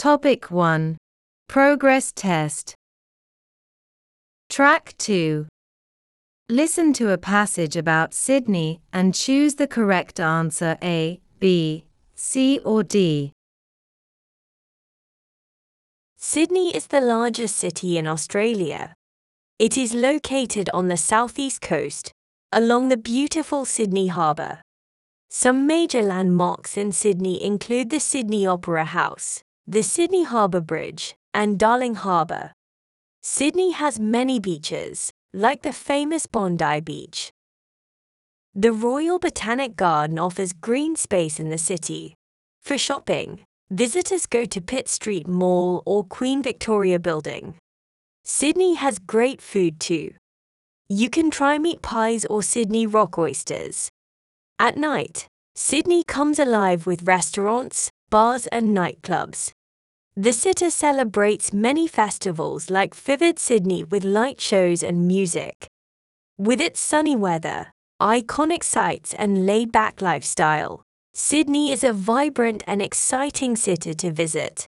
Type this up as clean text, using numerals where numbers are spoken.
Topic 1. Progress Test. Track 2. Listen to a passage about Sydney and choose the correct answer A, B, C or D. Sydney is the largest city in Australia. It is located on the southeast coast, along the beautiful Sydney Harbour. Some major landmarks in Sydney include the Sydney Opera House, the Sydney Harbour Bridge, and Darling Harbour. Sydney has many beaches, like the famous Bondi Beach. The Royal Botanic Garden offers green space in the city. For shopping, visitors go to Pitt Street Mall or Queen Victoria Building. Sydney has great food too. You can try meat pies or Sydney rock oysters. At night, Sydney comes alive with restaurants, bars and nightclubs. The city celebrates many festivals like Vivid Sydney with light shows and music. With its sunny weather, iconic sights and laid-back lifestyle, Sydney is a vibrant and exciting city to visit.